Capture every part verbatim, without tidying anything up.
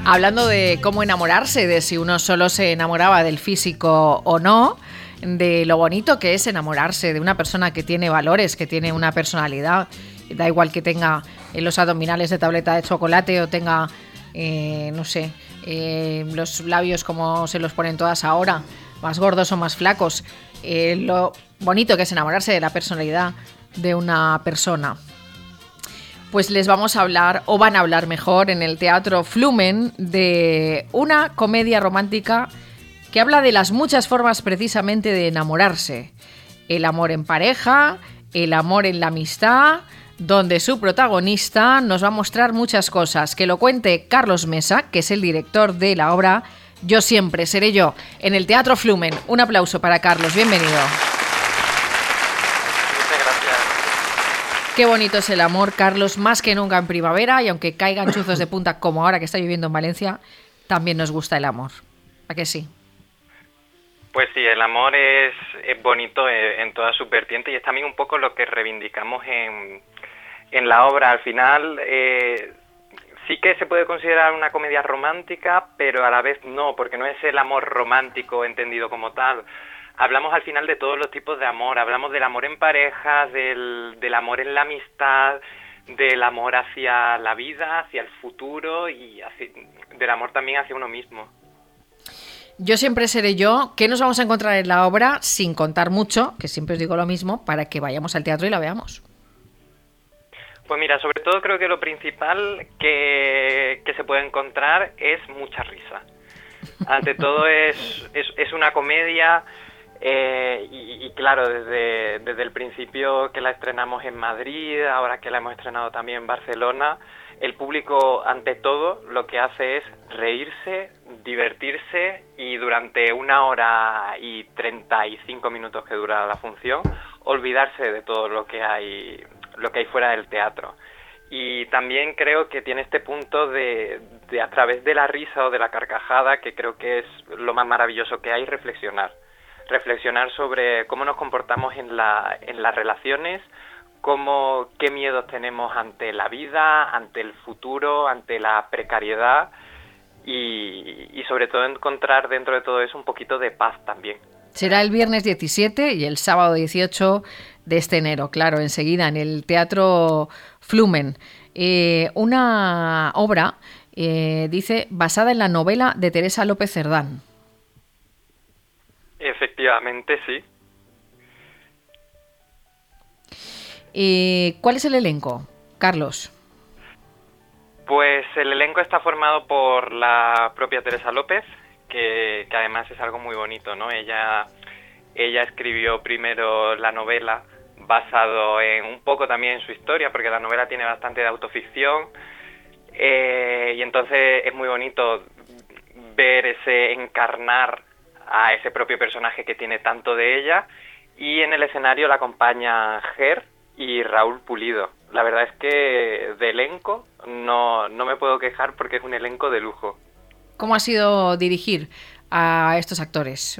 Hablando de cómo enamorarse, de si uno solo se enamoraba del físico o no, de lo bonito que es enamorarse de una persona que tiene valores, que tiene una personalidad. Da igual que tenga los abdominales de tableta de chocolate o tenga, eh, no sé, eh, los labios como se los ponen todas ahora, más gordos o más flacos. Eh, lo bonito que es enamorarse de la personalidad de una persona. Pues les vamos a hablar, o van a hablar mejor, en el Teatro Flumen, de una comedia romántica que habla de las muchas formas precisamente de enamorarse. El amor en pareja, el amor en la amistad, donde su protagonista nos va a mostrar muchas cosas. Que lo cuente Carlos Mesa, que es el director de la obra Yo siempre seré yo, en el Teatro Flumen. Un aplauso para Carlos, bienvenido. Muchas gracias. Qué bonito es el amor, Carlos, más que nunca en primavera, y aunque caigan chuzos de punta como ahora que está lloviendo en Valencia, también nos gusta el amor. ¿A qué sí? Pues sí, el amor es, es bonito en toda su vertiente y es también un poco lo que reivindicamos en, en la obra. Al final, eh, sí que se puede considerar una comedia romántica, pero a la vez no, porque no es el amor romántico entendido como tal. Hablamos al final de todos los tipos de amor, hablamos del amor en pareja, del, del amor en la amistad, del amor hacia la vida, hacia el futuro y hacia, del amor también hacia uno mismo. Yo siempre seré yo. ¿Qué nos vamos a encontrar en la obra? Sin contar mucho, que siempre os digo lo mismo, para que vayamos al teatro y la veamos. Pues mira, sobre todo creo que lo principal que, que se puede encontrar es mucha risa. Ante todo es, es, es una comedia eh, y, y claro, desde, desde el principio que la estrenamos en Madrid, ahora que la hemos estrenado también en Barcelona, el público ante todo lo que hace es reírse, divertirse y durante una hora y treinta y cinco minutos que dura la función, olvidarse de todo lo que hay, lo que hay fuera del teatro. Y también creo que tiene este punto de, de a través de la risa o de la carcajada, que creo que es lo más maravilloso que hay, reflexionar. Reflexionar sobre cómo nos comportamos en, la, en las relaciones, cómo, qué miedos tenemos ante la vida, ante el futuro, ante la precariedad y, y sobre todo encontrar dentro de todo eso un poquito de paz también. Será el viernes diecisiete y el sábado dieciocho de este enero, claro, enseguida en el Teatro Flumen. Eh, una obra, eh, dice, basada en la novela de Teresa López Cerdán. Efectivamente, sí. Eh, ¿Cuál es el elenco, Carlos? Pues el elenco está formado por la propia Teresa López, que, que además es algo muy bonito, ¿no? Ella, ella escribió primero la novela basado en un poco también en su historia, porque la novela tiene bastante de autoficción, eh, y entonces es muy bonito ver ese encarnar a ese propio personaje que tiene tanto de ella, y en el escenario la acompaña Ger y Raúl Pulido. La verdad es que de elenco no, no me puedo quejar porque es un elenco de lujo. ¿Cómo ha sido dirigir a estos actores?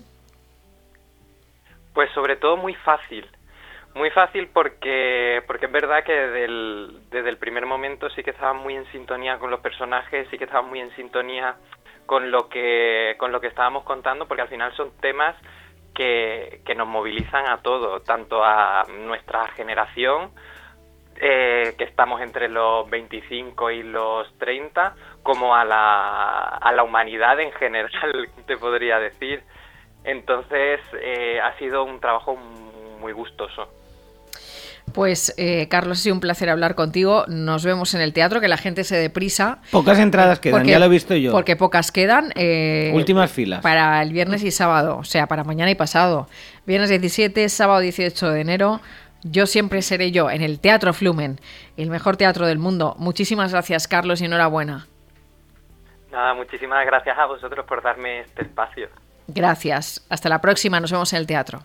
Pues sobre todo muy fácil. Muy fácil porque porque es verdad que desde el, desde el primer momento sí que estaban muy en sintonía con los personajes, sí que estaban muy en sintonía con lo que con lo que estábamos contando, porque al final son temas que, que nos movilizan a todos, tanto a nuestra generación, eh, que estamos entre los veinticinco y los treinta, como a la, a la humanidad en general, te podría decir. Entonces eh, ha sido un trabajo muy gustoso. Pues eh, Carlos, ha sido un placer hablar contigo. Nos vemos en el teatro, que la gente se dé prisa. Pocas entradas quedan, porque, ya lo he visto yo. Porque pocas quedan. Eh, Últimas filas. Para el viernes y sábado, o sea, para mañana y pasado. Viernes diecisiete, sábado dieciocho de enero. Yo siempre seré yo, en el Teatro Flumen, el mejor teatro del mundo. Muchísimas gracias, Carlos, y enhorabuena. Nada, muchísimas gracias a vosotros por darme este espacio. Gracias. Hasta la próxima. Nos vemos en el teatro.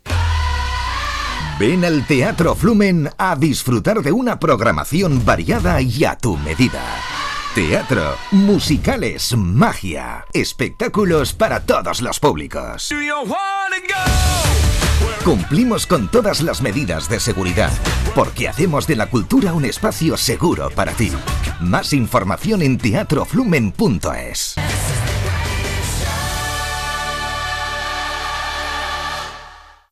Ven al Teatro Flumen a disfrutar de una programación variada y a tu medida. Teatro, musicales, magia, espectáculos para todos los públicos. Cumplimos con todas las medidas de seguridad, porque hacemos de la cultura un espacio seguro para ti. Más información en teatro flumen punto es.